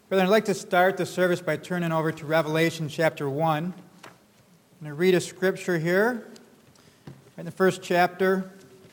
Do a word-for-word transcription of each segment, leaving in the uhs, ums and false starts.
Brethren, I'd like to start the service by turning over to Revelation chapter one. I'm going to read a scripture here in the first chapter,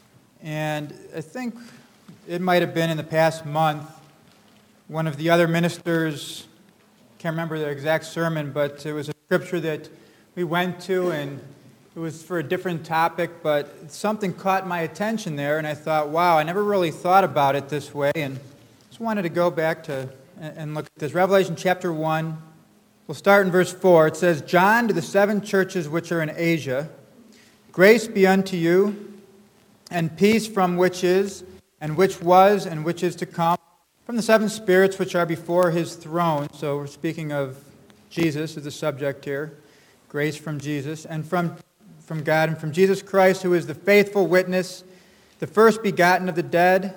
and I think it might have been in the past month. One of the other ministers, can't remember the exact sermon, but it was a scripture that we went to, and it was for a different topic, but something caught my attention there, and I thought, wow, I never really thought about it this way, and just wanted to go back to and look at this. Revelation chapter one, we'll start in verse four. It says, John, to the seven churches which are in Asia, grace be unto you, and peace from which is, and which was, and which is to come, from the seven spirits which are before his throne. So we're speaking of Jesus as the subject here. Grace from Jesus, and from, from God, and from Jesus Christ, who is the faithful witness, the first begotten of the dead,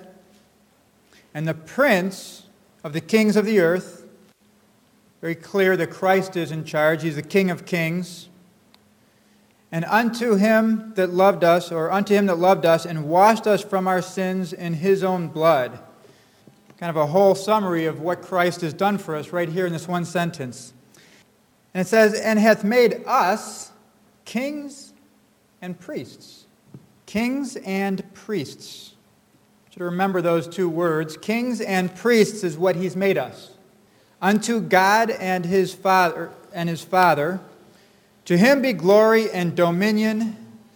and the prince of the kings of the earth. Very clear that Christ is in charge. He's the King of kings. And unto him that loved us, or unto him that loved us, and washed us from our sins in his own blood. Kind of a whole summary of what Christ has done for us right here in this one sentence. And it says, and hath made us kings and priests. Kings and priests. To remember those two words, kings and priests is what he's made us. Unto God and his Father and his Father, to him be glory and dominion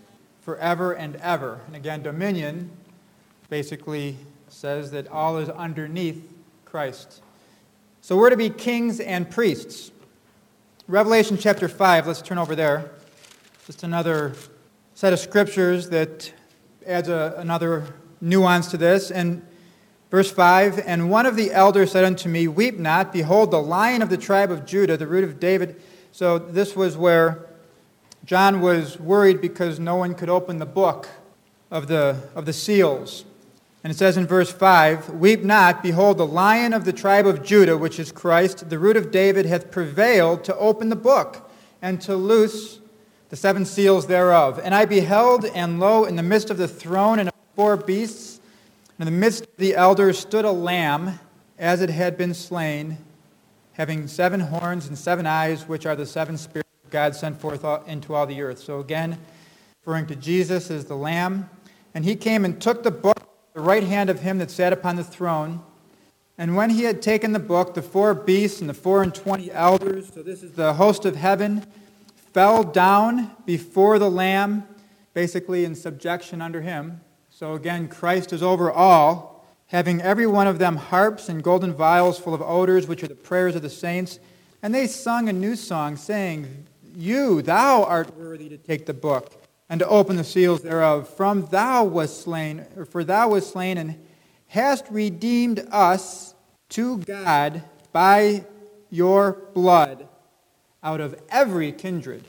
forever and ever. And again, dominion basically says that all is underneath Christ. So we're to be kings and priests. Revelation chapter five, let's turn over there. Just another set of scriptures that adds a, another nuance to this. And verse five, and one of the elders said unto me, weep not, behold, the Lion of the tribe of Judah, the root of David. So this was where John was worried because no one could open the book of the, of the seals. And it says in verse five, weep not, behold, the Lion of the tribe of Judah, which is Christ, the root of David, hath prevailed to open the book and to loose the seven seals thereof. And I beheld, and lo, in the midst of the throne and of four beasts, and in the midst of the elders stood a lamb, as it had been slain, having seven horns and seven eyes, which are the seven spirits of God sent forth into all the earth. So again, referring to Jesus as the Lamb. And he came and took the book, the right hand of him that sat upon the throne. And when he had taken the book, the four beasts and the four and twenty elders, so this is the host of heaven, fell down before the Lamb, basically in subjection under him. So again, Christ is over all, having every one of them harps and golden vials full of odors, which are the prayers of the saints. And they sung a new song, saying, You, thou art worthy to take the book, and to open the seals thereof. From thou was slain, or for thou was slain, and hast redeemed us to God by your blood out of every kindred.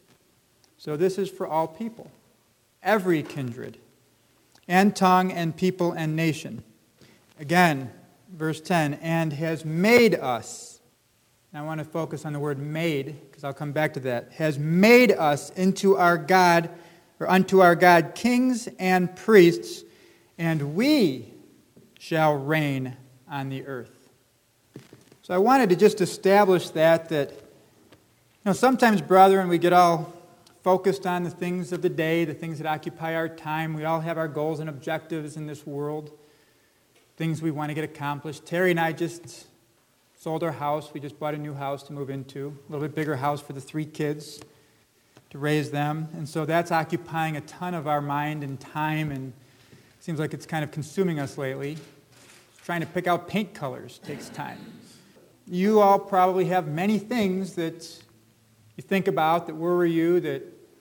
So this is for all people. Every kindred. And tongue, and people, and nation. Again, verse ten, and has made us. Now I want to focus on the word made, because I'll come back to that. Has made us into our God, or unto our God, kings and priests, and we shall reign on the earth. So I wanted to just establish that, that, you know, sometimes, brethren, we get all focused on the things of the day, the things that occupy our time. We all have our goals and objectives in this world, things we want to get accomplished. Terry and I just sold our house. We just bought a new house to move into, a little bit bigger house for the three kids to raise them. And so that's occupying a ton of our mind and time, and it seems like it's kind of consuming us lately. Trying to pick out paint colors takes time. You all probably have many things that you think about, that worry you, that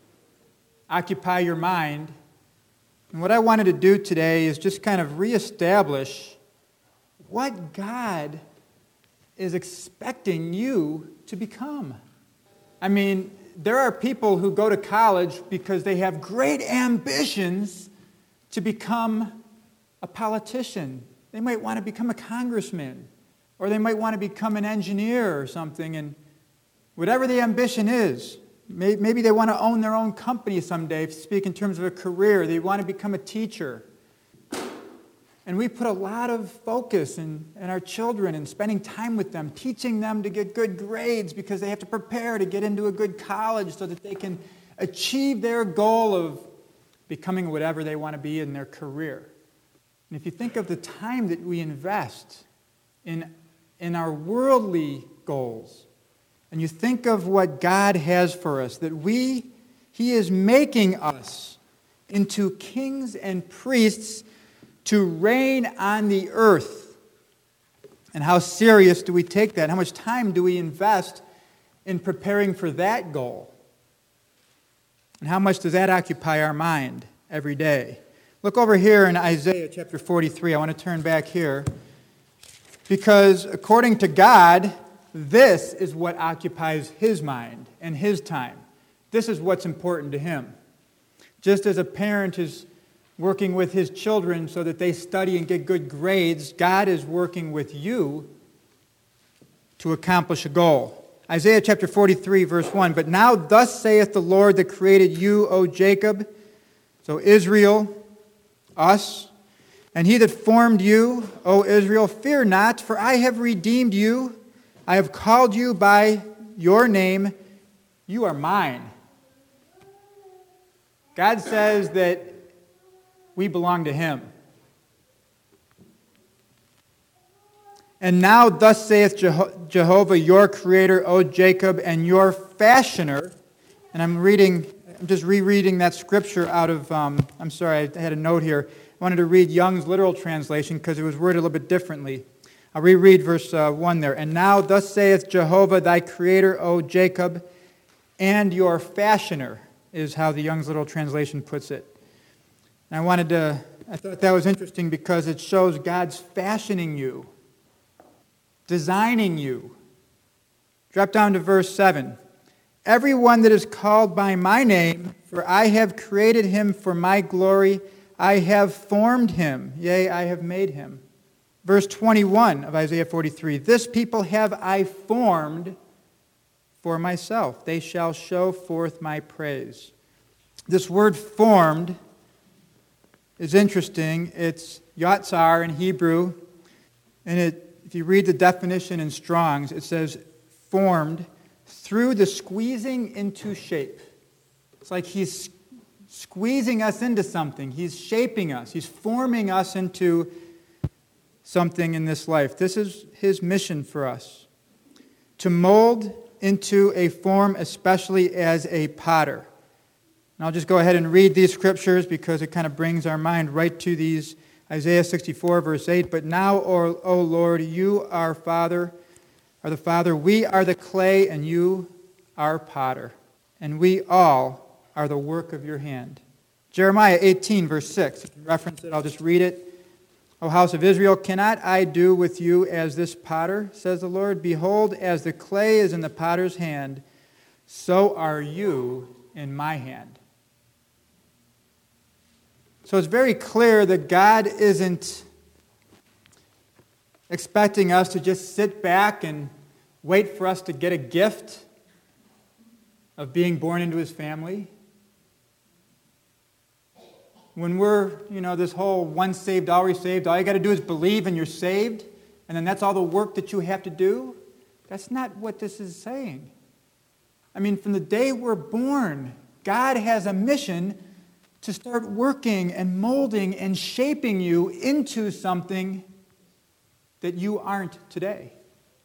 occupy your mind. And what I wanted to do today is just kind of reestablish what God is expecting you to become. I mean, there are people who go to college because they have great ambitions to become a politician. They might want to become a congressman, or they might want to become an engineer or something, and whatever the ambition is, maybe they want to own their own company someday, if you speak in terms of a career. They want to become a teacher. And we put a lot of focus in, in our children and spending time with them, teaching them to get good grades because they have to prepare to get into a good college so that they can achieve their goal of becoming whatever they want to be in their career. And if you think of the time that we invest in, in our worldly goals, and you think of what God has for us, that we, He is making us into kings and priests to reign on the earth. And how serious do we take that? How much time do we invest in preparing for that goal? And how much does that occupy our mind every day? Look over here in Isaiah chapter forty-three. I want to turn back here. Because according to God, this is what occupies His mind and His time. This is what's important to Him. Just as a parent is working with his children so that they study and get good grades, God is working with you to accomplish a goal. Isaiah chapter forty-three, verse one, "But now thus saith the Lord that created you, O Jacob," so Israel, us, "and he that formed you, O Israel, fear not, for I have redeemed you. I have called you by your name. You are mine." God says that we belong to Him. "And now thus saith Jeho- Jehovah, your Creator, O Jacob, and your Fashioner." And I'm reading, I'm just rereading that scripture out of, um, I'm sorry, I had a note here. I wanted to read Young's literal translation because it was worded a little bit differently. I'll reread verse uh, one there. "And now thus saith Jehovah, thy Creator, O Jacob, and your Fashioner," is how the Young's literal translation puts it. And I wanted to, I thought that was interesting because it shows God's fashioning you, designing you. Drop down to verse seven. "Everyone that is called by my name, for I have created him for my glory, I have formed him, yea, I have made him." Verse twenty-one of Isaiah forty-three, "This people have I formed for myself. They shall show forth my praise." This word "formed" is interesting. It's yatzar in Hebrew, and it, if you read the definition in Strong's, it says formed through the squeezing into shape. It's like He's squeezing us into something. He's shaping us. He's forming us into something in this life. This is His mission for us, to mold into a form, especially as a potter. And I'll just go ahead and read these scriptures because it kind of brings our mind right to these. Isaiah sixty-four, verse eight, "But now, O, o Lord, you are Father, are the Father. We are the clay, and you are potter. And we all are the work of your hand." Jeremiah eighteen, verse six. If you reference it, I'll just read it. "O house of Israel, cannot I do with you as this potter, says the Lord? Behold, as the clay is in the potter's hand, so are you in my hand." So it's very clear that God isn't expecting us to just sit back and wait for us to get a gift of being born into His family. When we're, you know, this whole once saved, always saved, all you got to do is believe and you're saved, and then that's all the work that you have to do. That's not what this is saying. I mean, from the day we're born, God has a mission to start working and molding and shaping you into something that you aren't today.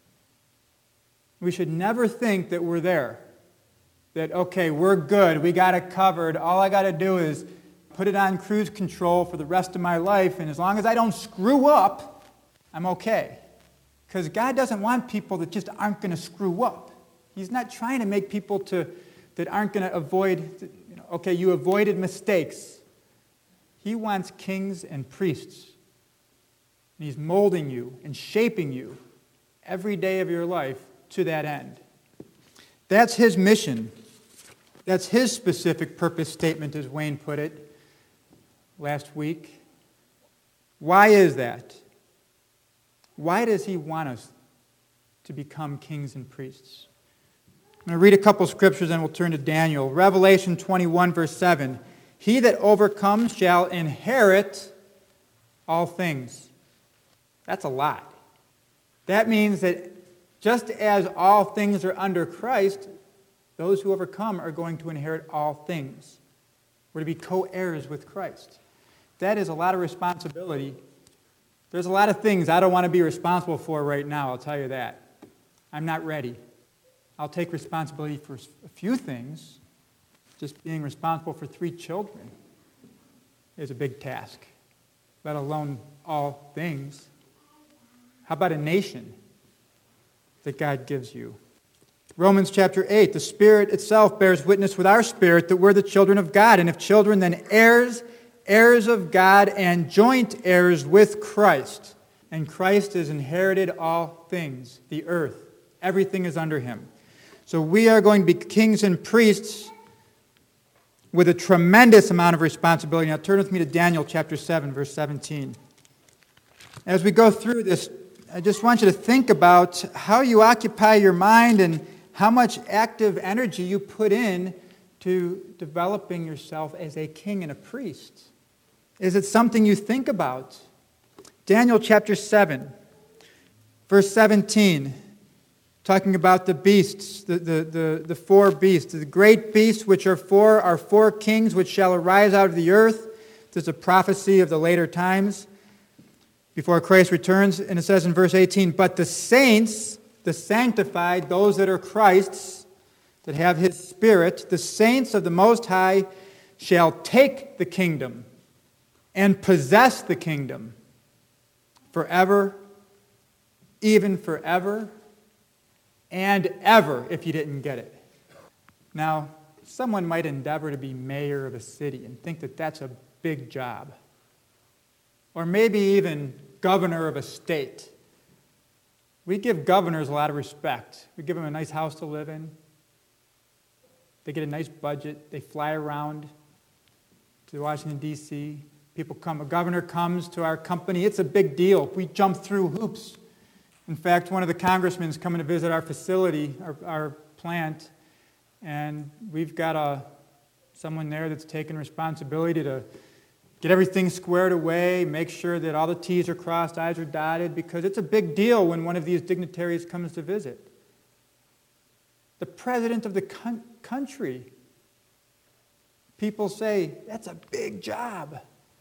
We should never think that we're there. That, okay, we're good, we got it covered, all I got to do is put it on cruise control for the rest of my life, and as long as I don't screw up, I'm okay. Because God doesn't want people that just aren't going to screw up. He's not trying to make people to that aren't going to avoid, you know, okay, you avoided mistakes. He wants kings and priests. And He's molding you and shaping you every day of your life to that end. That's His mission. That's His specific purpose statement, as Wayne put it last week. Why is that? Why does He want us to become kings and priests? I'm going to read a couple scriptures and we'll turn to Daniel. Revelation twenty-one, verse seven. "He that overcomes shall inherit all things. That's a lot. That means that just as all things are under Christ, those who overcome are going to inherit all things. We're to be co-heirs with Christ. That is a lot of responsibility. There's a lot of things I don't want to be responsible for right now, I'll tell you that. I'm not ready. I'll take responsibility for a few things. Just being responsible for three children is a big task, let alone all things. How about a nation that God gives you? Romans chapter eight, the Spirit itself bears witness with our spirit that we're the children of God, and if children, then heirs, heirs of God, and joint heirs with Christ. And Christ has inherited all things, the earth. Everything is under him. So we are going to be kings and priests with a tremendous amount of responsibility. Now turn with me to Daniel chapter seven, verse seventeen. As we go through this, I just want you to think about how you occupy your mind and how much active energy you put in to developing yourself as a king and a priest. Is it something you think about? Daniel chapter seven, verse seventeen, talking about the beasts, the, the, the, the four beasts. The great beasts which are four are four kings which shall arise out of the earth. This is a prophecy of the later times before Christ returns. And it says in verse eighteen, but the saints, the sanctified, those that are Christ's, that have his Spirit, the saints of the Most High shall take the kingdom and possess the kingdom forever, even forever, and ever, if you didn't get it. Now, someone might endeavor to be mayor of a city and think that that's a big job. Or maybe even governor of a state. We give governors a lot of respect. We give them a nice house to live in. They get a nice budget. They fly around to Washington, D C People come. A governor comes to our company. It's a big deal. We jump through hoops. In fact, one of the congressmen is coming to visit our facility, our, our plant, and we've got a, someone there that's taking responsibility to get everything squared away, make sure that all the T's are crossed, I's are dotted, because it's a big deal when one of these dignitaries comes to visit. The president of the con- country. People say, that's a big job.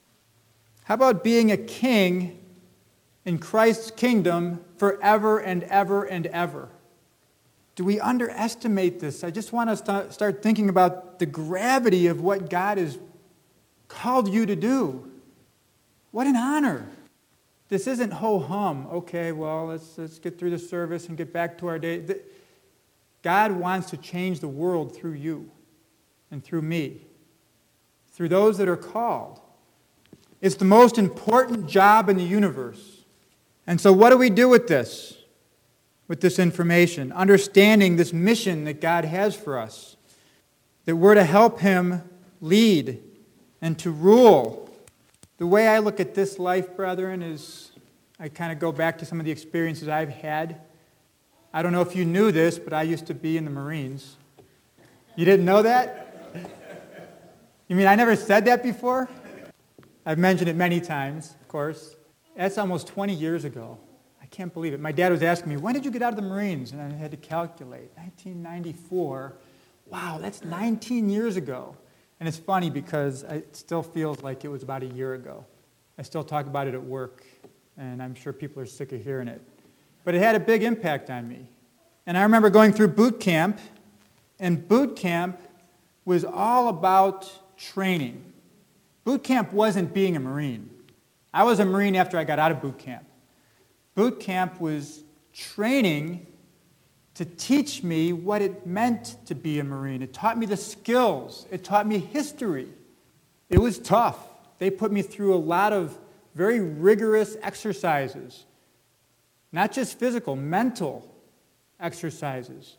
How about being a king in Christ's kingdom forever and ever and ever? Do we underestimate this? I just want us to start thinking about the gravity of what God has called you to do. What an honor. This isn't ho-hum. Okay, well, let's, let's get through the service and get back to our day. God wants to change the world through you and through me, through those that are called. It's the most important job in the universe. And so what do we do with this? With this information? Understanding this mission that God has for us. That we're to help him lead and to rule. The way I look at this life, brethren, is I kind of go back to some of the experiences I've had. I don't know if you knew this, but I used to be in the Marines. You didn't know that? You mean I never said that before? I've mentioned it many times, of course. That's almost twenty years ago. I can't believe it. My dad was asking me, when did you get out of the Marines? And I had to calculate. nineteen ninety-four. Wow, that's nineteen years ago. And it's funny because it still feels like it was about a year ago. I still talk about it at work, and I'm sure people are sick of hearing it. But it had a big impact on me. And I remember going through boot camp, and boot camp was all about training. Boot camp wasn't being a Marine. I was a Marine after I got out of boot camp. Boot camp was training to teach me what it meant to be a Marine. It taught me the skills. It taught me history. It was tough. They put me through a lot of very rigorous exercises. Not just physical, mental exercises.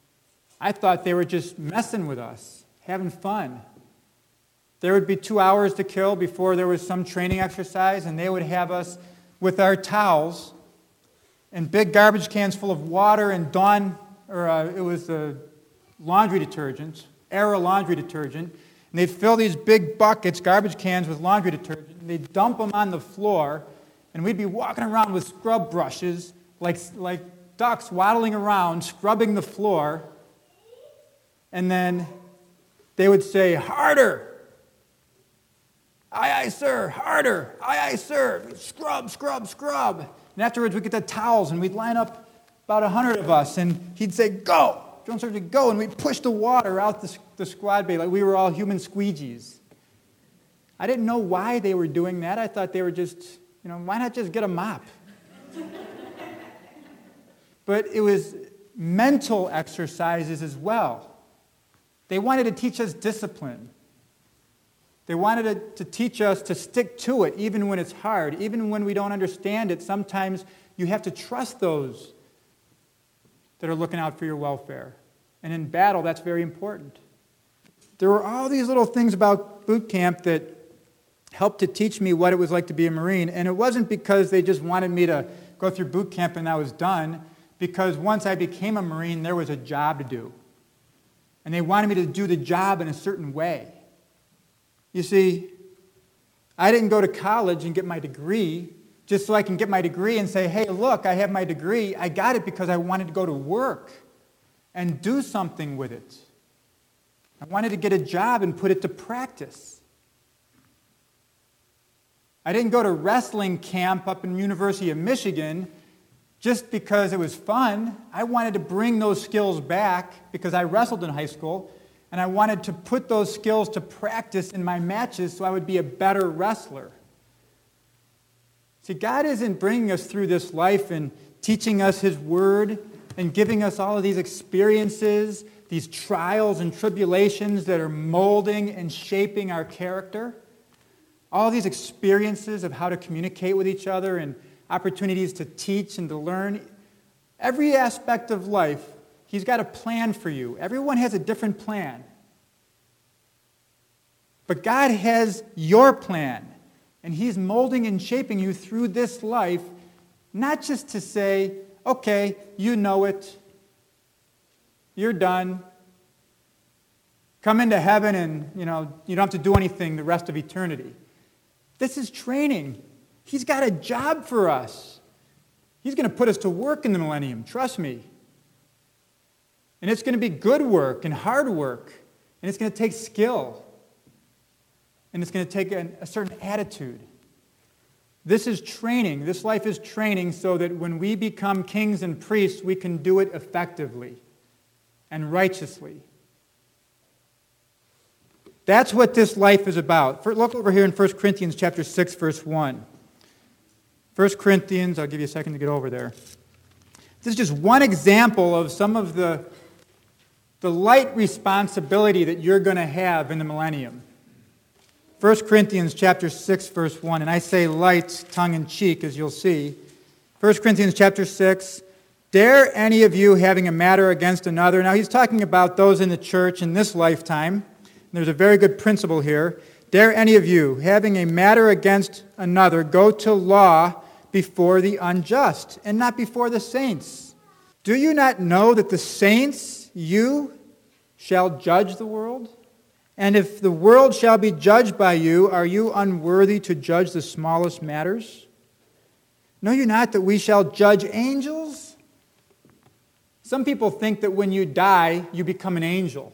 I thought they were just messing with us, having fun. There would be two hours to kill before there was some training exercise, and they would have us with our towels and big garbage cans full of water and Dawn, or uh, it was uh, laundry detergent, Era laundry detergent, And they'd fill these big buckets, garbage cans with laundry detergent, and they'd dump them on the floor, and we'd be walking around with scrub brushes like, like ducks waddling around, scrubbing the floor, and then they would say, harder. Aye, aye, sir, harder. Aye, aye, sir. Scrub, scrub, scrub. And afterwards, we'd get the towels, and we'd line up about a hundred of us, and he'd say, go. Drone sergeant would go, and we'd push the water out the, the squad bay like we were all human squeegees. I didn't know why they were doing that. I thought they were just, you know, why not just get a mop? But it was mental exercises as well. They wanted to teach us discipline. They wanted to, to teach us to stick to it, even when it's hard, even when we don't understand it. Sometimes you have to trust those that are looking out for your welfare. And in battle, that's very important. There were all these little things about boot camp that helped to teach me what it was like to be a Marine. And it wasn't because they just wanted me to go through boot camp and I was done, because once I became a Marine, there was a job to do. And they wanted me to do the job in a certain way. You see, I didn't go to college and get my degree just so I can get my degree and say, hey, look, I have my degree. I got it because I wanted to go to work and do something with it. I wanted to get a job and put it to practice. I didn't go to wrestling camp up in University of Michigan just because it was fun. I wanted to bring those skills back because I wrestled in high school, and I wanted to put those skills to practice in my matches so I would be a better wrestler. See, God isn't bringing us through this life and teaching us His Word and giving us all of these experiences, these trials and tribulations that are molding and shaping our character. All these experiences of how to communicate with each other and opportunities to teach and to learn. Every aspect of life, He's got a plan for you. Everyone has a different plan. But God has your plan. And He's molding and shaping you through this life, not just to say, okay, you know it, you're done, come into heaven and, you know, you don't have to do anything the rest of eternity. This is training. He's got a job for us. He's going to put us to work in the millennium, trust me. And it's going to be good work and hard work, and it's going to take skill. And it's going to take a, a certain attitude. This is training. This life is training so that when we become kings and priests, we can do it effectively and righteously. That's what this life is about. For, look over here in First Corinthians chapter six, verse one. First Corinthians, I'll give you a second to get over there. This is just one example of some of the, the light responsibility that you're going to have in the millennium. First Corinthians chapter six, verse one, and I say light tongue-in-cheek, as you'll see. First Corinthians chapter six, dare any of you having a matter against another. Now he's talking about those in the church in this lifetime. There's a very good principle here. Dare any of you having a matter against another go to law before the unjust and not before the saints. Do you not know that the saints, you, shall judge the world? And if the world shall be judged by you, are you unworthy to judge the smallest matters? Know you not that we shall judge angels? Some people think that when you die, you become an angel.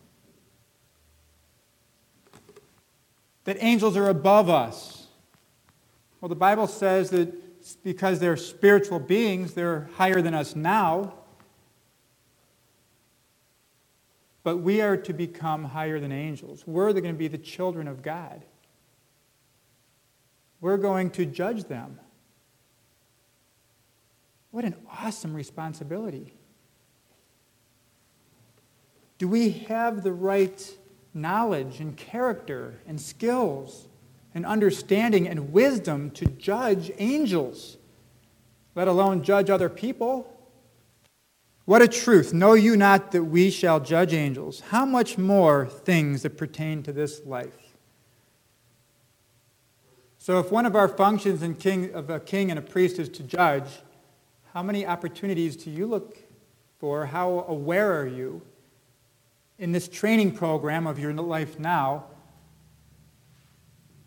That angels are above us. Well, the Bible says that because they're spiritual beings, they're higher than us now. But we are to become higher than angels. We're going to be the children of God. We're going to judge them. What an awesome responsibility. Do we have the right knowledge and character and skills and understanding and wisdom to judge angels, let alone judge other people? What a truth. Know you not that we shall judge angels? How much more things that pertain to this life? So if one of our functions in king, of a king and a priest is to judge, how many opportunities do you look for? How aware are you in this training program of your life now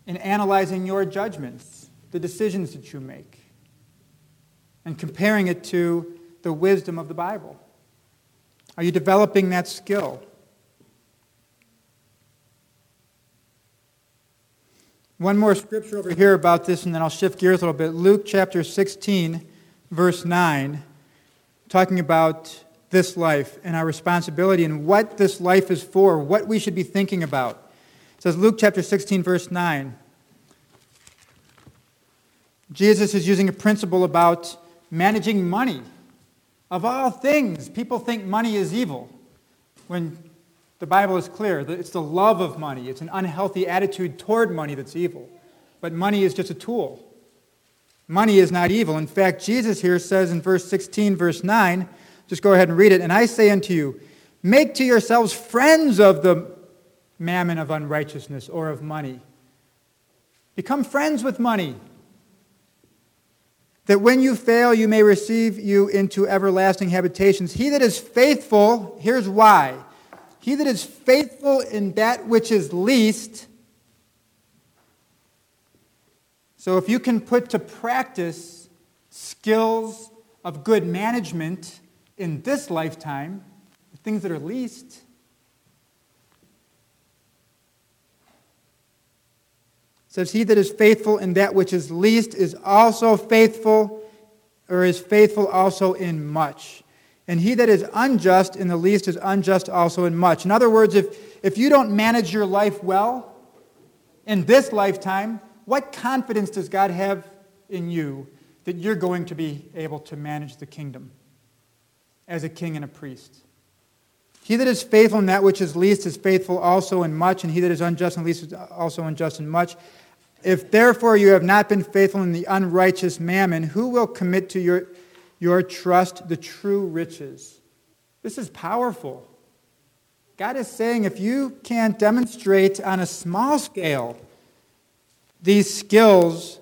in analyzing your judgments, the decisions that you make, and comparing it to the wisdom of the Bible? Are you developing that skill? One more scripture over here about this, and then I'll shift gears a little bit. Luke chapter sixteen, verse nine, talking about this life and our responsibility and what this life is for, what we should be thinking about. It says, Luke chapter sixteen, verse nine, Jesus is using a principle about managing money. Of all things, people think money is evil, when the Bible is clear that it's the love of money. It's an unhealthy attitude toward money that's evil. But money is just a tool. Money is not evil. In fact, Jesus here says in verse sixteen, verse nine, just go ahead and read it, and I say unto you, make to yourselves friends of the mammon of unrighteousness or of money. Become friends with money, that when you fail, you may receive you into everlasting habitations. He that is faithful, here's why. He that is faithful in that which is least. So if you can put to practice skills of good management in this lifetime, the things that are least, says, he that is faithful in that which is least is also faithful, or is faithful also in much. And he that is unjust in the least is unjust also in much. In other words, if, if you don't manage your life well in this lifetime, what confidence does God have in you that you're going to be able to manage the kingdom as a king and a priest? He that is faithful in that which is least is faithful also in much, and he that is unjust in least is also unjust in much. If therefore you have not been faithful in the unrighteous mammon, who will commit to your, your trust the true riches? This is powerful. God is saying if you can't demonstrate on a small scale these skills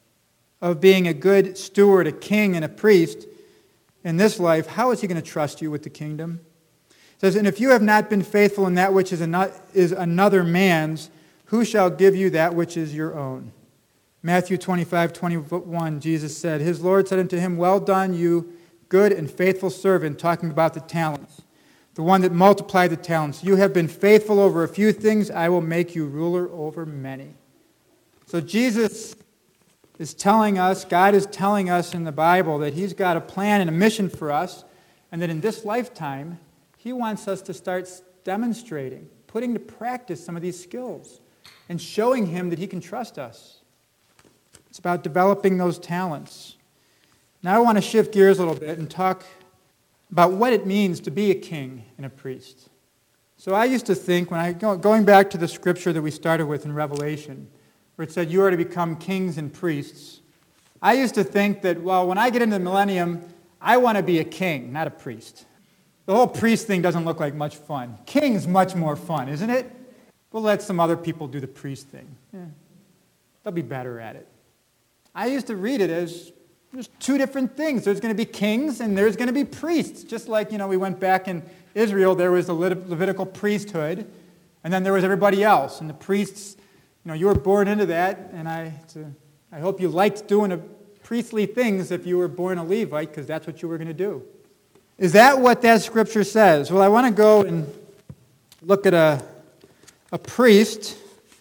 of being a good steward, a king, and a priest in this life, how is he going to trust you with the kingdom? It says, and if you have not been faithful in that which is another man's, who shall give you that which is your own? Matthew twenty-five, twenty-one, Jesus said, his Lord said unto him, well done, you good and faithful servant, talking about the talents, the one that multiplied the talents. You have been faithful over a few things, I will make you ruler over many. So Jesus is telling us, God is telling us in the Bible that he's got a plan and a mission for us, and that in this lifetime, he wants us to start demonstrating, putting to practice some of these skills, and showing him that he can trust us. It's about developing those talents. Now I want to shift gears a little bit and talk about what it means to be a king and a priest. So I used to think, when I go, going back to the scripture that we started with in Revelation, where it said you are to become kings and priests, I used to think that, well, when I get into the millennium, I want to be a king, not a priest. The whole priest thing doesn't look like much fun. King's much more fun, isn't it? We'll let some other people do the priest thing. Yeah. They'll be better at it. I used to read it as there's two different things. There's going to be kings and there's going to be priests. Just like, you know, we went back in Israel, there was the Levitical priesthood, and then there was everybody else. And the priests, you know, you were born into that, and I, to, I hope you liked doing a priestly things if you were born a Levite, because that's what you were going to do. Is that what that scripture says? Well, I want to go and look at a, a priest,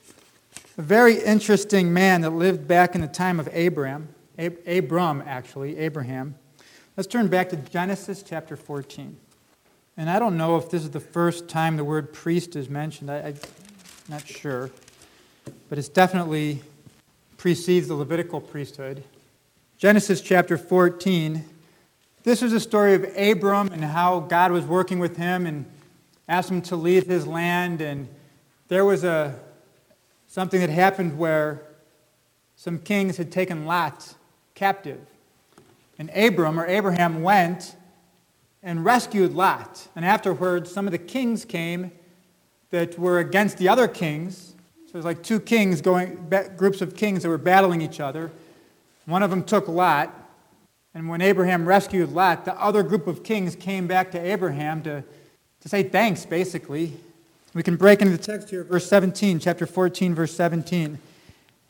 a very interesting man that lived back in the time of Abraham, Ab- Abram, actually, Abraham. Let's turn back to Genesis chapter fourteen. And I don't know if this is the first time the word priest is mentioned. I, I'm not sure. But it definitely precedes the Levitical priesthood. Genesis chapter fourteen. This is a story of Abram and how God was working with him and asked him to leave his land. And there was a something that happened where some kings had taken Lot captive. And Abram, or Abraham, went and rescued Lot. And afterwards, some of the kings came that were against the other kings. So there's like two kings going, groups of kings that were battling each other. One of them took Lot. And when Abraham rescued Lot, the other group of kings came back to Abraham to, to say thanks, basically. We can break into the text here, verse seventeen, chapter fourteen, verse seventeen.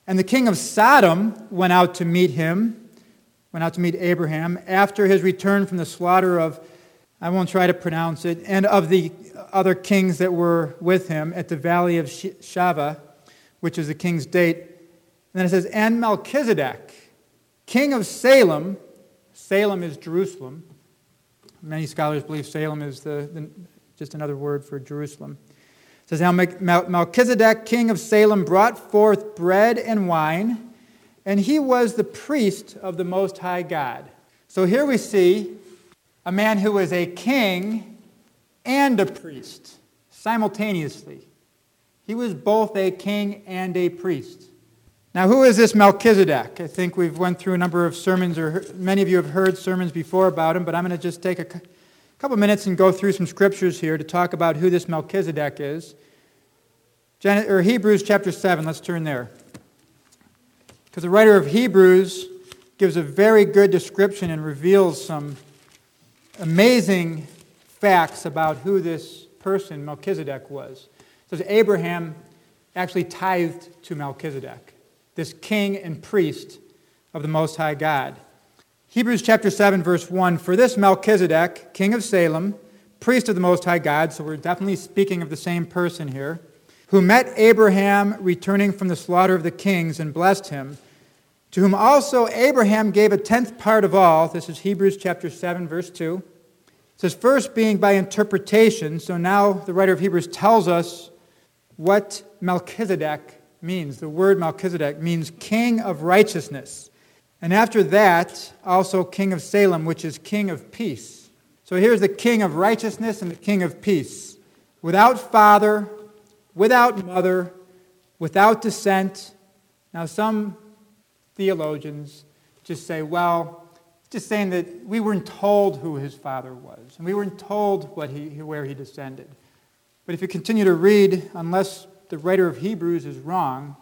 And the king of Sodom went out to meet him, went out to meet Abraham after his return from the slaughter of, I won't try to pronounce it, and of the other kings that were with him at the valley of Shaveh, which is the king's date. And then it says, and Melchizedek, king of Salem. Salem is Jerusalem. Many scholars believe Salem is the, the just another word for Jerusalem. It says, now Melchizedek, king of Salem, brought forth bread and wine, and he was the priest of the Most High God. So here we see a man who was a king and a priest simultaneously. He was both a king and a priest. Now, who is this Melchizedek? I think we've went through a number of sermons, or many of you have heard sermons before about him, but I'm going to just take a couple minutes and go through some scriptures here to talk about who this Melchizedek is. Gen- or Hebrews chapter seven, let's turn there. Because the writer of Hebrews gives a very good description and reveals some amazing facts about who this person, Melchizedek, was. It says Abraham actually tithed to Melchizedek, this king and priest of the Most High God. Hebrews chapter seven, verse one, for this Melchizedek, king of Salem, priest of the Most High God, so we're definitely speaking of the same person here, who met Abraham returning from the slaughter of the kings and blessed him, to whom also Abraham gave a tenth part of all. This is Hebrews chapter seven, verse two. It says, first being by interpretation, so now the writer of Hebrews tells us what Melchizedek means. The word Melchizedek means king of righteousness. And after that, also king of Salem, which is king of peace. So here's the king of righteousness and the king of peace. Without father, without mother, without descent. Now some theologians just say, well, it's just saying that we weren't told who his father was, and we weren't told what he, where he descended. But if you continue to read, unless the writer of Hebrews is wrong,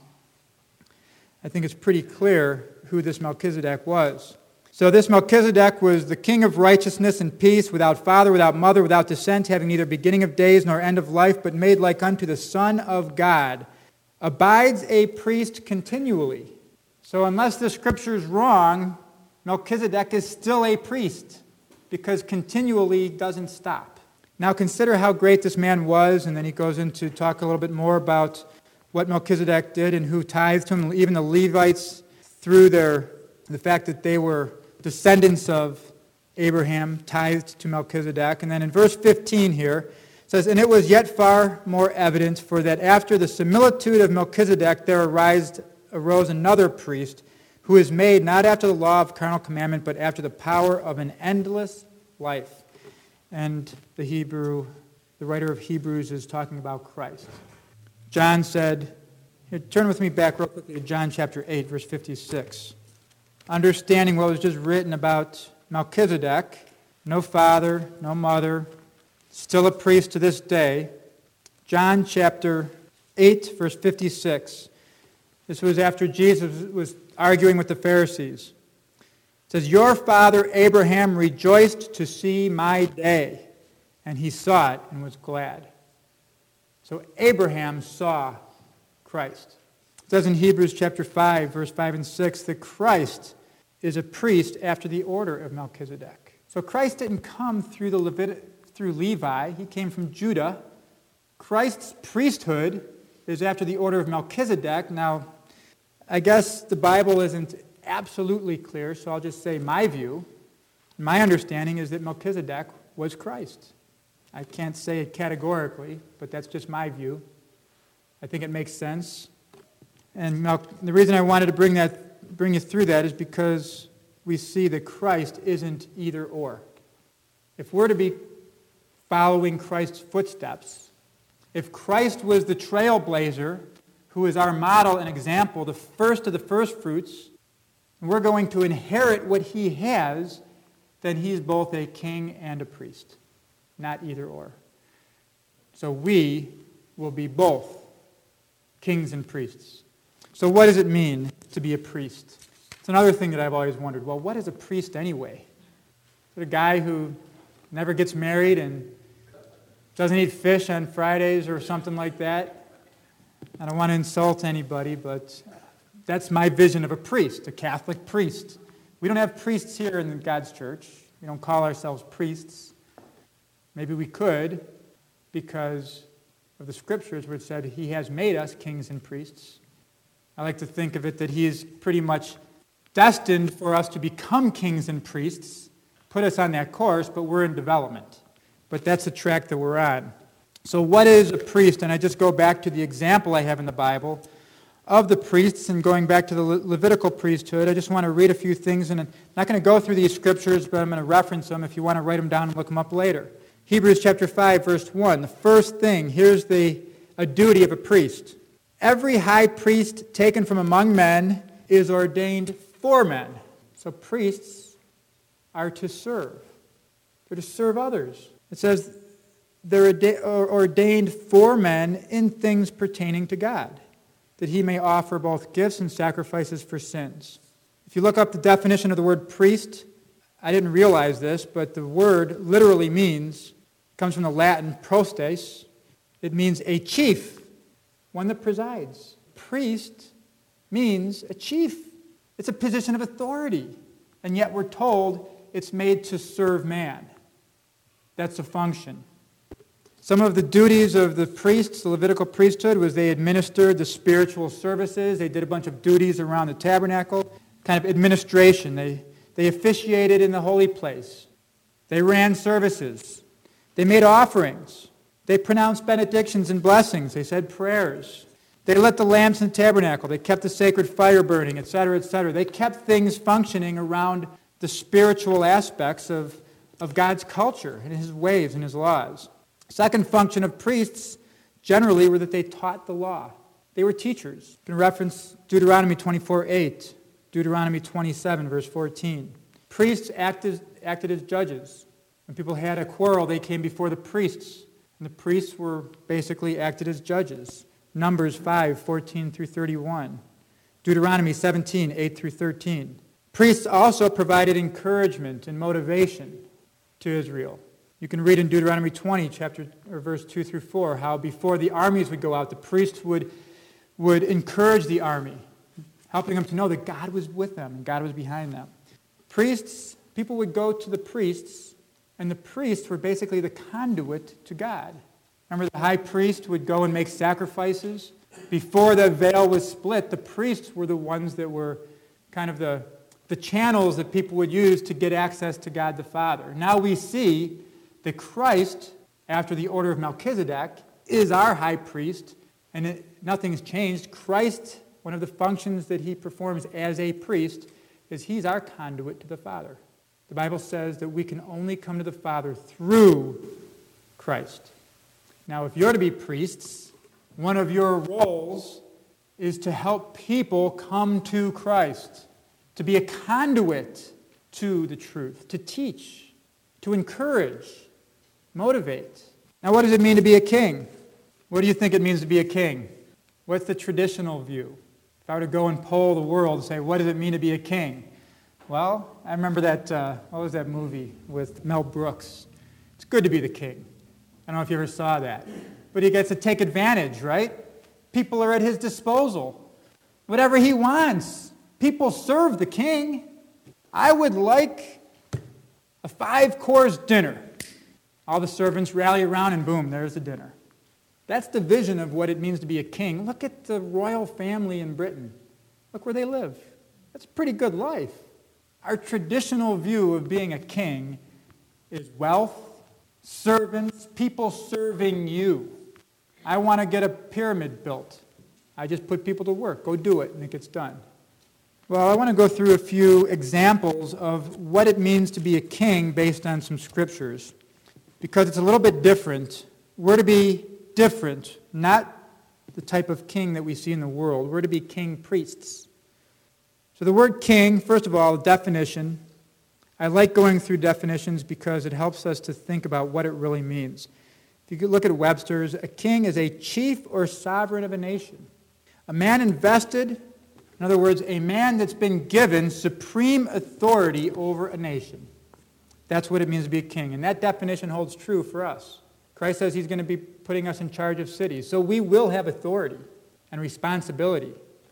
I think it's pretty clear who this Melchizedek was. So this Melchizedek was the king of righteousness and peace, without father, without mother, without descent, having neither beginning of days nor end of life, but made like unto the Son of God, abides a priest continually. So unless the scripture is wrong, Melchizedek is still a priest, because continually doesn't stop. Now consider how great this man was, and then he goes into talk a little bit more about what Melchizedek did and who tithed to him, even the Levites, through their the fact that they were descendants of Abraham, tithed to Melchizedek. And then in verse fifteen here, it says, and it was yet far more evident, for that after the similitude of Melchizedek there arose, arose another priest, who is made not after the law of carnal commandment, but after the power of an endless life. And the Hebrew, the writer of Hebrews is talking about Christ. John said, here, turn with me back real quickly to John chapter eight, verse fifty-six. Understanding what was just written about Melchizedek, no father, no mother, still a priest to this day. John chapter eight, verse fifty-six. This was after Jesus was arguing with the Pharisees. It says, your father Abraham rejoiced to see my day, and he saw it and was glad. So Abraham saw Christ. It says in Hebrews chapter five, verse five and six, that Christ is a priest after the order of Melchizedek. So Christ didn't come through the Levit- through Levi. He came from Judah. Christ's priesthood is after the order of Melchizedek. Now, I guess the Bible isn't absolutely clear, so I'll just say my view. My understanding is that Melchizedek was Christ. I can't say it categorically, but that's just my view. I think it makes sense. And Mel- the reason I wanted to bring that, bring you through that is because we see that Christ isn't either or. If we're to be following Christ's footsteps, if Christ was the trailblazer who is our model and example, the first of the first fruits, and we're going to inherit what he has, then he's both a king and a priest, not either or. So we will be both kings and priests. So what does it mean to be a priest? It's another thing that I've always wondered. Well, what is a priest anyway? Is it a guy who never gets married and doesn't eat fish on Fridays or something like that? I don't want to insult anybody, but That's my vision of a priest, a Catholic priest. We don't have priests here in God's church. We don't call ourselves priests. Maybe we could, because of the scriptures which said he has made us kings and priests. I like to think of it that he is pretty much destined for us to become kings and priests, put us on that course, but we're in development. But that's the track that we're on. So what is a priest? And I just go back to the example I have in the Bible of the priests, and going back to the Le- Levitical priesthood. I just want to read a few things, and I'm not going to go through these scriptures, but I'm going to reference them if you want to write them down and look them up later. Hebrews chapter five, verse one. The first thing, here's the a duty of a priest. Every high priest taken from among men is ordained for men. So priests are to serve. They're to serve others. It says they're ordained for men in things pertaining to God, that he may offer both gifts and sacrifices for sins. If you look up the definition of the word priest, I didn't realize this, but the word literally means, comes from the Latin prostes. It means a chief, one that presides. Priest means a chief. It's a position of authority. And yet we're told it's made to serve man. That's a function. Some of the duties of the priests, the Levitical priesthood, was they administered the spiritual services. They did a bunch of duties around the tabernacle, kind of administration. They, they officiated in the holy place. They ran services. They made offerings. They pronounced benedictions and blessings. They said prayers. They lit the lamps in the tabernacle. They kept the sacred fire burning, et cetera, et cetera. They kept things functioning around the spiritual aspects of, of God's culture and his ways and his laws. Second function of priests generally were that they taught the law. They were teachers. You can reference Deuteronomy twenty-four eight, Deuteronomy twenty-seven, verse fourteen. Priests acted, acted as judges. When people had a quarrel, they came before the priests. And the priests were basically acted as judges. Numbers five, fourteen through thirty-one. Deuteronomy seventeen, eight through thirteen. Priests also provided encouragement and motivation to Israel. You can read in Deuteronomy twenty, chapter or verse two through four, how before the armies would go out, the priests would, would encourage the army, helping them to know that God was with them and God was behind them. Priests, people would go to the priests, and the priests were basically the conduit to God. Remember, the high priest would go and make sacrifices. Before the veil was split, the priests were the ones that were kind of the, the channels that people would use to get access to God the Father. Now we see that Christ, after the order of Melchizedek, is our high priest, and it, nothing's changed. Christ, one of the functions that he performs as a priest, is he's our conduit to the Father. The Bible says that we can only come to the Father through Christ. Now, if you're to be priests, one of your roles is to help people come to Christ, to be a conduit to the truth, to teach, to encourage, motivate. Now, what does it mean to be a king? What do you think it means to be a king? What's the traditional view? If I were to go and poll the world and say, what does it mean to be a king? Well, I remember that, uh, what was that movie with Mel Brooks? It's good to be the king. I don't know if you ever saw that. But he gets to take advantage, right? People are at his disposal. Whatever he wants. People serve the king. I would like a five-course dinner. All the servants rally around and boom, there's the dinner. That's the vision of what it means to be a king. Look at the royal family in Britain. Look where they live. That's a pretty good life. Our traditional view of being a king is wealth, servants, people serving you. I want to get a pyramid built. I just put people to work. Go do it, and it gets done. Well, I want to go through a few examples of what it means to be a king based on some scriptures, because it's a little bit different. We're to be different, not the type of king that we see in the world. We're to be king priests. So the word king, first of all, definition. I like going through definitions because it helps us to think about what it really means. If you could look at Webster's, a king is a chief or sovereign of a nation. A man invested, in other words, a man that's been given supreme authority over a nation. That's what it means to be a king. And that definition holds true for us. Christ says he's going to be putting us in charge of cities. So we will have authority and responsibility.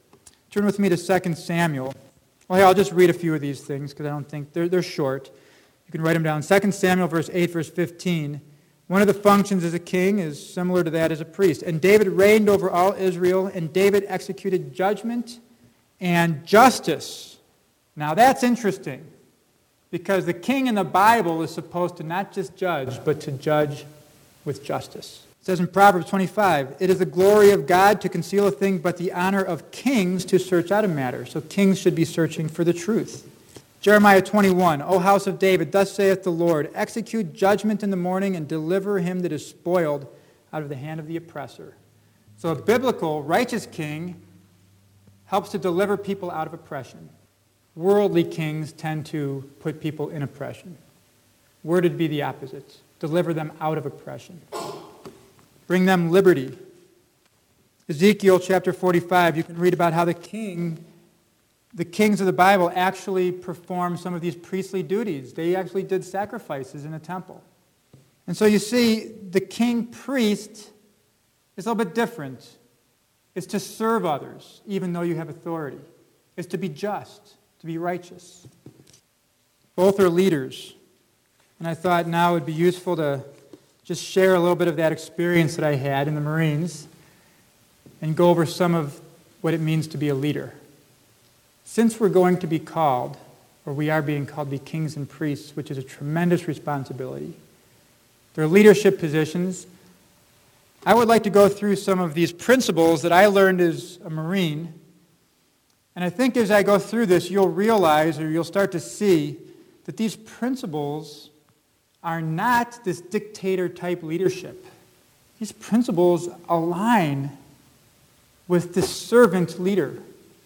Turn with me to Second Samuel. Well, here, I'll just read a few of these things because I don't think they're, they're short. You can write them down. Second Samuel, verse eight, verse fifteen. One of the functions as a king is similar to that as a priest. And David reigned over all Israel, and David executed judgment and justice. Now that's interesting, because the king in the Bible is supposed to not just judge, but to judge with justice. It says in Proverbs twenty-five, "It is the glory of God to conceal a thing, but the honor of kings to search out a matter." So kings should be searching for the truth. Jeremiah twenty-one, "O house of David, thus saith the Lord, execute judgment in the morning and deliver him that is spoiled out of the hand of the oppressor." So a biblical, righteous king helps to deliver people out of oppression. Worldly kings tend to put people in oppression. Word would be the opposite. Deliver them out of oppression. Bring them liberty. Ezekiel chapter forty-five, you can read about how the king, the kings of the Bible actually performed some of these priestly duties. They actually did sacrifices in the temple. And so you see, the king priest is a little bit different. It's to serve others, even though you have authority. It's to be just, to be righteous. Both are leaders. And I thought now it would be useful to just share a little bit of that experience that I had in the Marines and go over some of what it means to be a leader. Since we're going to be called, or we are being called to be kings and priests, which is a tremendous responsibility, they're leadership positions. I would like to go through some of these principles that I learned as a Marine. And I think as I go through this, you'll realize, or you'll start to see, that these principles are not this dictator-type leadership. These principles align with this servant leader. And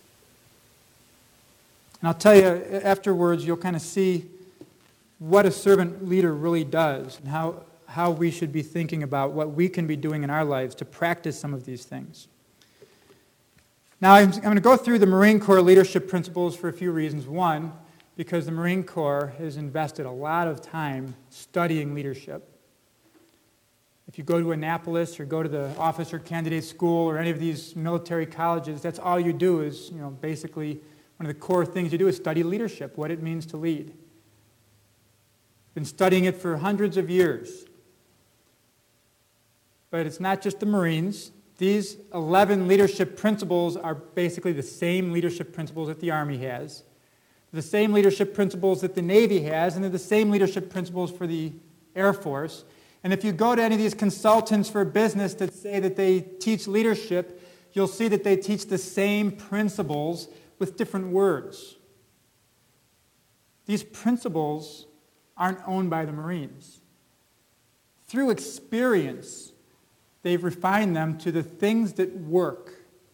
I'll tell you, afterwards, you'll kind of see what a servant leader really does and how, how we should be thinking about what we can be doing in our lives to practice some of these things. Now, I'm, I'm going to go through the Marine Corps leadership principles for a few reasons. One, because the Marine Corps has invested a lot of time studying leadership. If you go to Annapolis or go to the officer candidate school or any of these military colleges, that's all you do is, you know, basically one of the core things you do is study leadership, what it means to lead. Been studying it for hundreds of years. But it's not just the Marines. These eleven leadership principles are basically the same leadership principles that the Army has, the same leadership principles that the Navy has, and they're the same leadership principles for the Air Force. And if you go to any of these consultants for business that say that they teach leadership, you'll see that they teach the same principles with different words. These principles aren't owned by the Marines. Through experience, they've refined them to the things that work.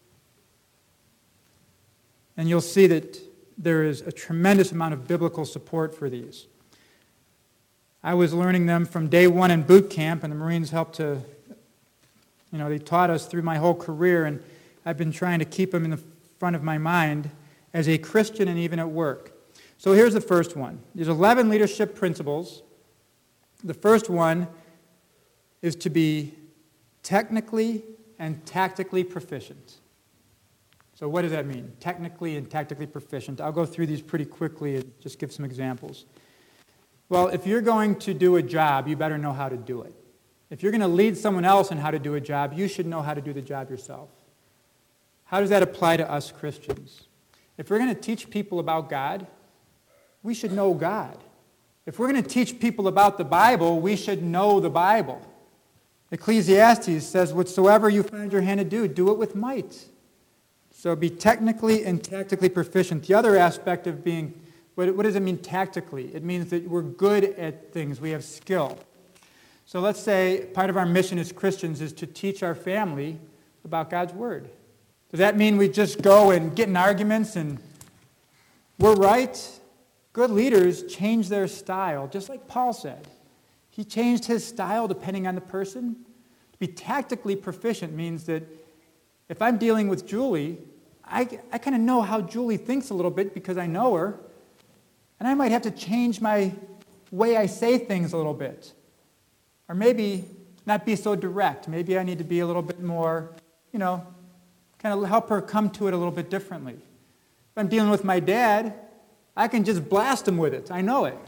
And you'll see that there is a tremendous amount of biblical support for these. I was learning them from day one in boot camp, and the Marines helped to, you know, they taught us through my whole career, and I've been trying to keep them in the front of my mind as a Christian and even at work. So here's the first one. There's eleven leadership principles. The first one is to be technically and tactically proficient. So what does that mean? Technically and tactically proficient. I'll go through these pretty quickly and just give some examples. Well, if you're going to do a job, you better know how to do it. If you're going to lead someone else in how to do a job, you should know how to do the job yourself. How does that apply to us Christians? If we're going to teach people about God, we should know God. If we're going to teach people about the Bible, we should know the Bible. Ecclesiastes says, whatsoever you find your hand to do, do it with might. So be technically and tactically proficient. The other aspect of being, what, what does it mean tactically? It means that we're good at things. We have skill. So let's say part of our mission as Christians is to teach our family about God's Word. Does that mean we just go and get in arguments and we're right? Good leaders change their style, just like Paul said. He changed his style depending on the person. To be tactically proficient means that if I'm dealing with Julie, I, I kind of know how Julie thinks a little bit because I know her, and I might have to change my way I say things a little bit. Or maybe not be so direct. Maybe I need to be a little bit more, you know, kind of help her come to it a little bit differently. If I'm dealing with my dad, I can just blast him with it. I know it.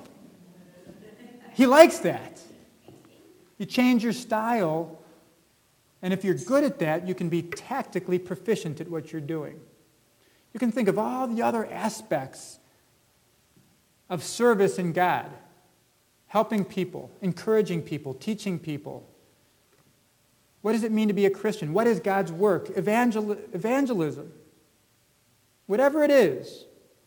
He likes that. You change your style, and if you're good at that, you can be tactically proficient at what you're doing. You can think of all the other aspects of service in God. Helping people, encouraging people, teaching people. What does it mean to be a Christian? What is God's work? Evangel- evangelism. Whatever it is,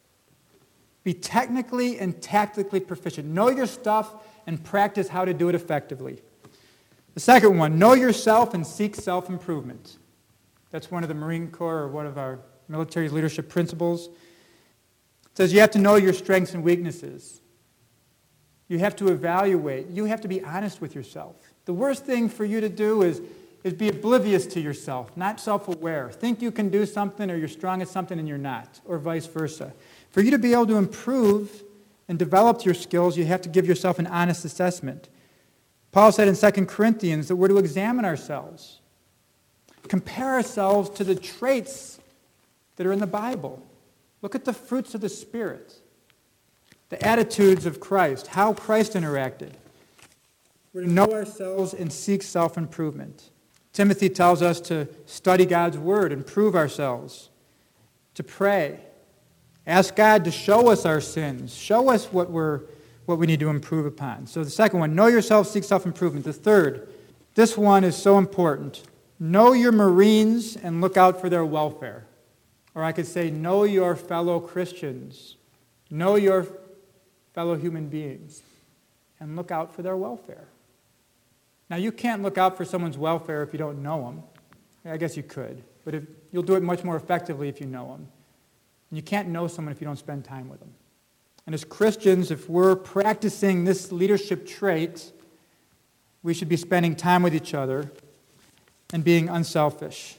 be technically and tactically proficient. Know your stuff and practice how to do it effectively. The second one, know yourself and seek self-improvement. That's one of the Marine Corps or one of our military leadership principles. It says you have to know your strengths and weaknesses. You have to evaluate. You have to be honest with yourself. The worst thing for you to do is, is be oblivious to yourself, not self-aware. Think you can do something or you're strong at something and you're not, or vice versa. For you to be able to improve and develop your skills, you have to give yourself an honest assessment. Paul said in Second Corinthians that we're to examine ourselves, compare ourselves to the traits that are in the Bible. Look at the fruits of the Spirit. The attitudes of Christ, how Christ interacted. We're to know ourselves and seek self-improvement. Timothy tells us to study God's Word, improve ourselves, to pray. Ask God to show us our sins, show us what we're what we need to improve upon. So the second one, know yourself, seek self-improvement. The third, this one is so important. Know your Marines and look out for their welfare. Or I could say, know your fellow Christians. Know your fellow human beings and look out for their welfare. Now, you can't look out for someone's welfare if you don't know them. I guess you could, but if, you'll do it much more effectively if you know them. And you can't know someone if you don't spend time with them. And as Christians, if we're practicing this leadership trait, we should be spending time with each other and being unselfish.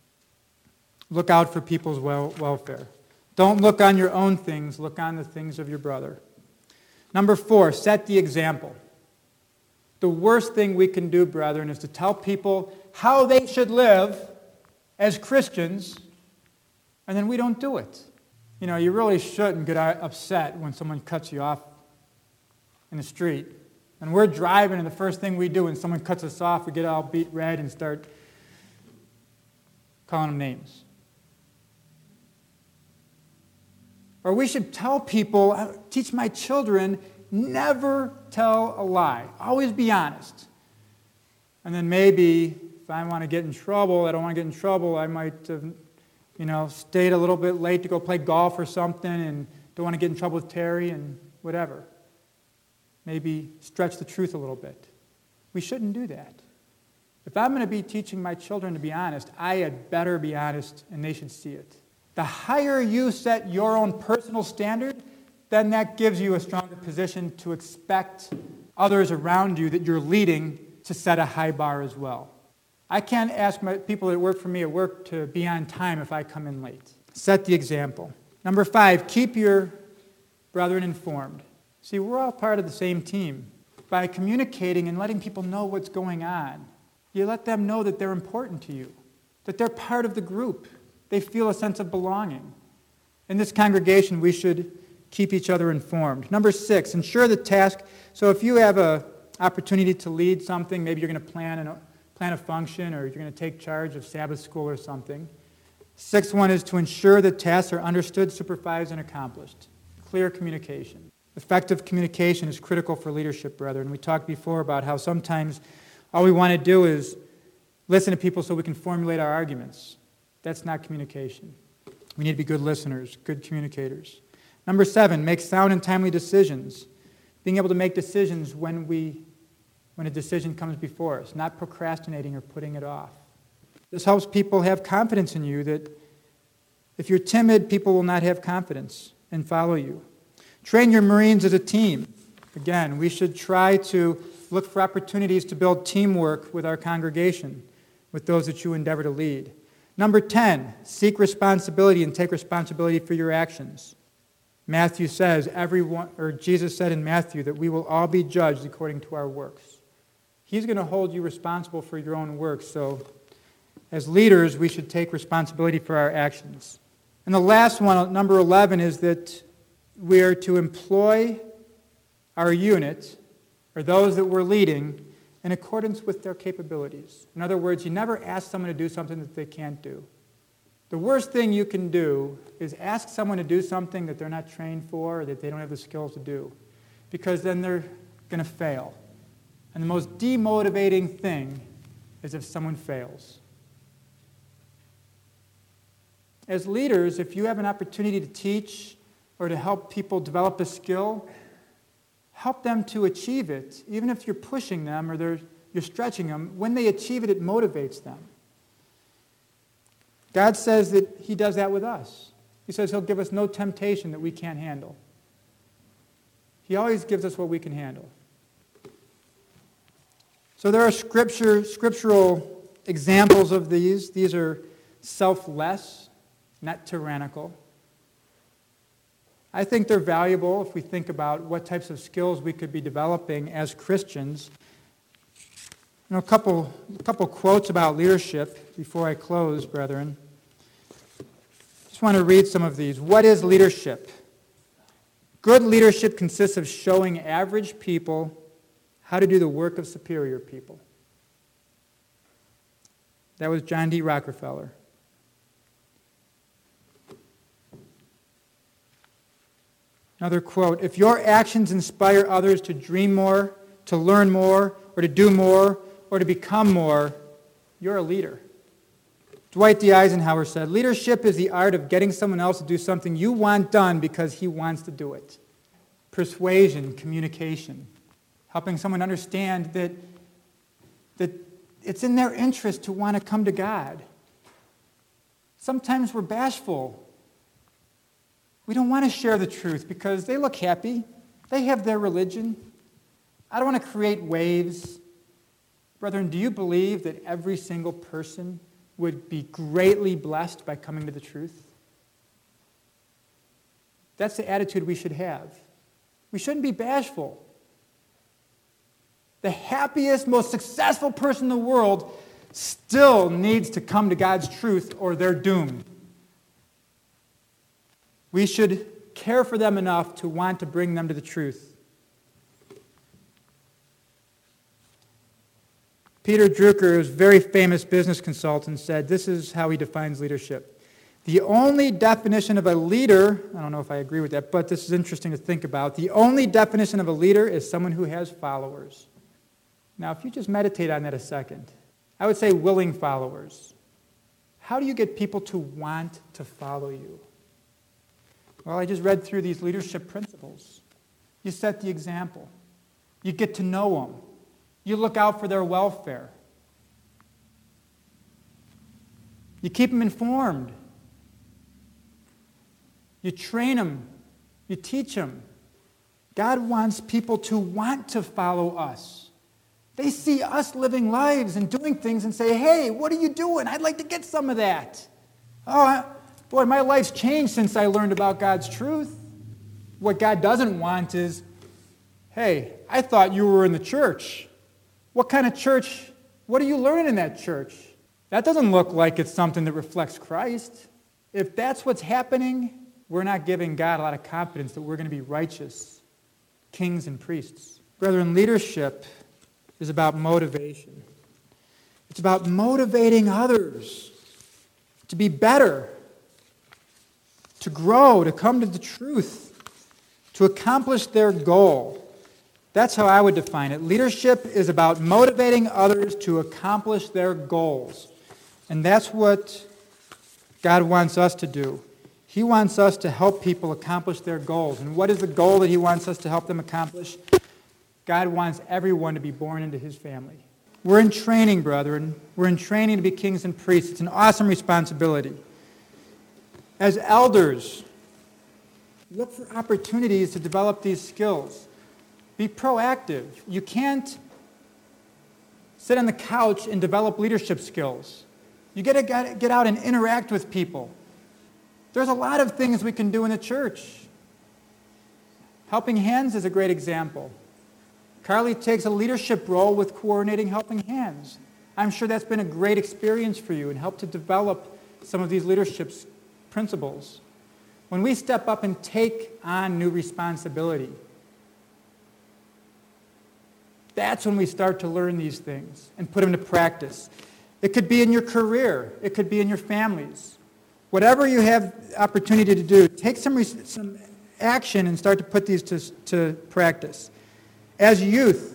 Look out for people's wel- welfare. Don't look on your own things, look on the things of your brother. Number four, set the example. The worst thing we can do, brethren, is to tell people how they should live as Christians, and then we don't do it. You know, you really shouldn't get upset when someone cuts you off in the street. And we're driving, and the first thing we do when someone cuts us off, we get all beat red and start calling them names. Or we should tell people, teach my children, never tell a lie. Always be honest. And then maybe, if I want to get in trouble, I don't want to get in trouble, I might have, you know, stayed a little bit late to go play golf or something and don't want to get in trouble with Terry and whatever. Maybe stretch the truth a little bit. We shouldn't do that. If I'm going to be teaching my children to be honest, I had better be honest and they should see it. The higher you set your own personal standard, then that gives you a stronger position to expect others around you that you're leading to set a high bar as well. I can't ask my people that work for me at work to be on time if I come in late. Set the example. Number five, keep your brethren informed. See, we're all part of the same team. By communicating and letting people know what's going on, you let them know that they're important to you, that they're part of the group. They feel a sense of belonging. In this congregation, we should keep each other informed. Number six, ensure the task. So if you have an opportunity to lead something, maybe you're going to plan, an, plan a function or you're going to take charge of Sabbath school or something. Sixth one is to ensure that tasks are understood, supervised, and accomplished. Clear communication. Effective communication is critical for leadership, brethren. We talked before about how sometimes all we want to do is listen to people so we can formulate our arguments. That's not communication. We need to be good listeners, good communicators. Number seven, make sound and timely decisions. Being able to make decisions when we, when a decision comes before us, not procrastinating or putting it off. This helps people have confidence in you that if you're timid, people will not have confidence and follow you. Train your Marines as a team. Again, we should try to look for opportunities to build teamwork with our congregation, with those that you endeavor to lead. Number ten, seek responsibility and take responsibility for your actions. Matthew says, everyone, or Jesus said in Matthew that we will all be judged according to our works. He's going to hold you responsible for your own works, so As leaders, we should take responsibility for our actions. And the last one, number eleven, is that we are to employ our unit, or those that we're leading, in accordance with their capabilities. In other words, you never ask someone to do something that they can't do. The worst thing you can do is ask someone to do something that they're not trained for or that they don't have the skills to do, because then they're going to fail. And the most demotivating thing is if someone fails. As leaders, if you have an opportunity to teach or to help people develop a skill, help them to achieve it, even if you're pushing them or they're, you're stretching them. When they achieve it, it motivates them. God says that he does that with us. He says he'll give us no temptation that we can't handle. He always gives us what we can handle. So there are scripture, scriptural examples of these. These are selfless, not tyrannical. I think they're valuable if we think about what types of skills we could be developing as Christians. You know, a couple, a couple quotes about leadership before I close, brethren. Just want to read some of these. What is leadership? Good leadership consists of showing average people how to do the work of superior people. That was John D. Rockefeller. Another quote, if your actions inspire others to dream more, to learn more, or to do more, or to become more, you're a leader. Dwight D. Eisenhower said, leadership is the art of getting someone else to do something you want done because he wants to do it. Persuasion, communication, helping someone understand that, that it's in their interest to want to come to God. Sometimes we're bashful. We don't want to share the truth because they look happy. They have their religion. I don't want to create waves. Brethren, do you believe that every single person would be greatly blessed by coming to the truth? That's the attitude we should have. We shouldn't be bashful. The happiest, most successful person in the world still needs to come to God's truth or they're doomed. We should care for them enough to want to bring them to the truth. Peter Drucker, who's a very famous business consultant, said this is how he defines leadership. The only definition of a leader, I don't know if I agree with that, but this is interesting to think about. The only definition of a leader is someone who has followers. Now, if you just meditate on that a second, I would say willing followers. How do you get people to want to follow you? Well, I just read through these leadership principles. You set the example. You get to know them. You look out for their welfare. You keep them informed. You train them. You teach them. God wants people to want to follow us. They see us living lives and doing things and say, hey, what are you doing? I'd like to get some of that. Oh, I, Boy, my life's changed since I learned about God's truth. What God doesn't want is, hey, I thought you were in the church. What kind of church? What are you learning in that church? That doesn't look like it's something that reflects Christ. If that's what's happening, we're not giving God a lot of confidence that we're going to be righteous kings and priests. Brethren, leadership is about motivation. It's about motivating others to be better, to grow, to come to the truth, to accomplish their goal. That's how I would define it. Leadership is about motivating others to accomplish their goals. And that's what God wants us to do. He wants us to help people accomplish their goals. And what is the goal that he wants us to help them accomplish? God wants everyone to be born into his family. We're in training, brethren. We're in training to be kings and priests. It's an awesome responsibility. As elders, look for opportunities to develop these skills. Be proactive. You can't sit on the couch and develop leadership skills. You got to get out and interact with people. There's a lot of things we can do in the church. Helping Hands is a great example. Carly takes a leadership role with coordinating Helping Hands. I'm sure that's been a great experience for you and helped to develop some of these leadership principles. When we step up and take on new responsibility, that's when we start to learn these things and put them to practice. It could be in your career. It could be in your families. Whatever you have opportunity to do, take some, some action and start to put these to, to practice. As youth,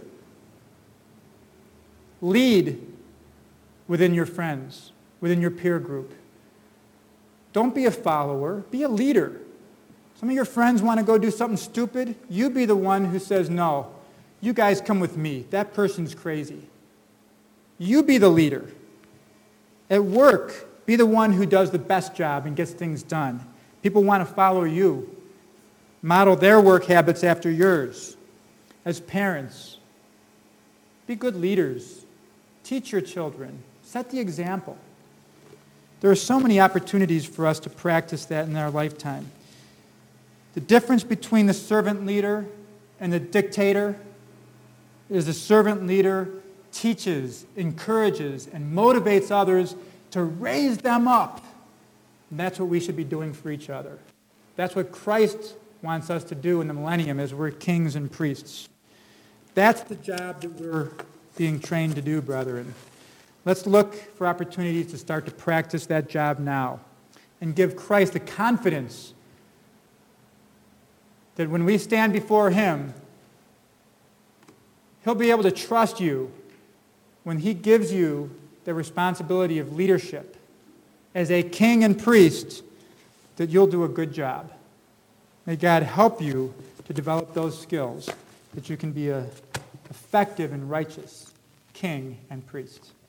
lead within your friends, within your peer group. Don't be a follower, be a leader. Some of your friends want to go do something stupid. You be the one who says, no, you guys come with me. That person's crazy. You be the leader. At work, be the one who does the best job and gets things done. People want to follow you. Model their work habits after yours. As parents, be good leaders. Teach your children. Set the example. There are so many opportunities for us to practice that in our lifetime. The difference between the servant leader and the dictator is the servant leader teaches, encourages, and motivates others to raise them up. And that's what we should be doing for each other. That's what Christ wants us to do in the millennium as we're kings and priests. That's the job that we're being trained to do, brethren. Let's look for opportunities to start to practice that job now and give Christ the confidence that when we stand before him, he'll be able to trust you when he gives you the responsibility of leadership as a king and priest, that you'll do a good job. May God help you to develop those skills that you can be an effective and righteous king and priest.